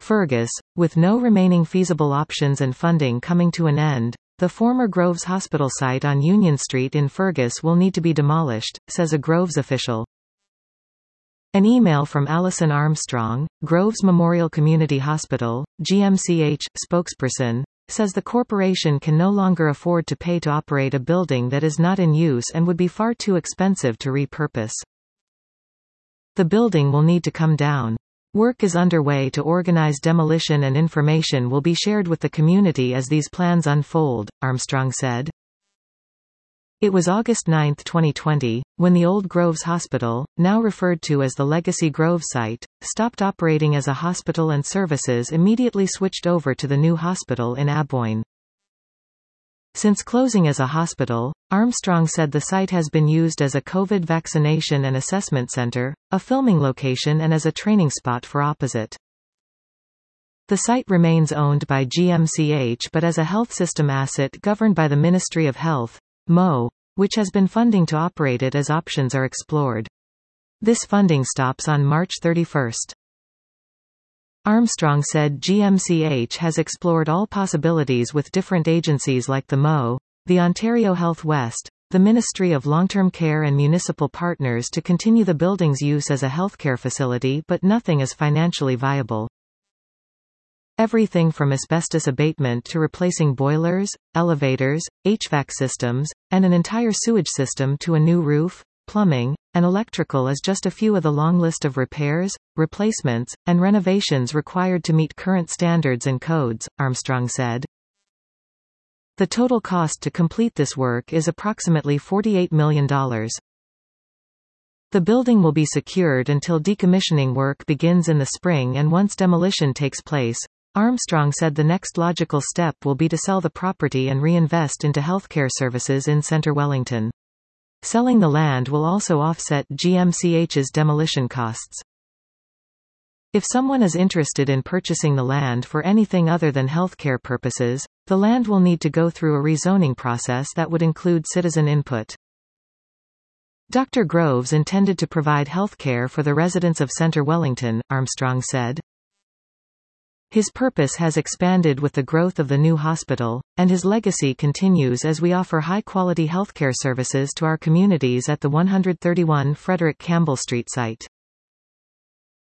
Fergus, with no remaining feasible options and funding coming to an end, the former Groves Hospital site on Union Street in Fergus will need to be demolished, says a Groves official. An email from Alison Armstrong, Groves Memorial Community Hospital, GMCH, spokesperson, says the corporation can no longer afford to pay to operate a building that is not in use and would be far too expensive to repurpose. The building will need to come down. Work is underway to organize demolition and information will be shared with the community as these plans unfold, Armstrong said. It was August 9, 2020, when the old Groves Hospital, now referred to as the Legacy Grove site, stopped operating as a hospital and services immediately switched over to the new hospital in Aboyne. Since closing as a hospital, Armstrong said the site has been used as a COVID vaccination and assessment center, a filming location and as a training spot for Opposite. The site remains owned by GMCH but as a health system asset governed by the Ministry of Health, MO, which has been funding to operate it as options are explored. This funding stops on March 31. Armstrong said GMCH has explored all possibilities with different agencies like the MO, the Ontario Health West, the Ministry of Long-Term Care and municipal partners to continue the building's use as a healthcare facility, but nothing is financially viable. Everything from asbestos abatement to replacing boilers, elevators, HVAC systems, and an entire sewage system to a new roof, plumbing, and electrical is just a few of the long list of repairs, replacements, and renovations required to meet current standards and codes, Armstrong said. The total cost to complete this work is approximately $48 million. The building will be secured until decommissioning work begins in the spring, and once demolition takes place, Armstrong said the next logical step will be to sell the property and reinvest into healthcare services in Centre Wellington. Selling the land will also offset GMCH's demolition costs. If someone is interested in purchasing the land for anything other than healthcare purposes, the land will need to go through a rezoning process that would include citizen input. Dr. Groves intended to provide healthcare for the residents of Centre Wellington, Armstrong said. His purpose has expanded with the growth of the new hospital, and his legacy continues as we offer high-quality healthcare services to our communities at the 131 Frederick Campbell Street site.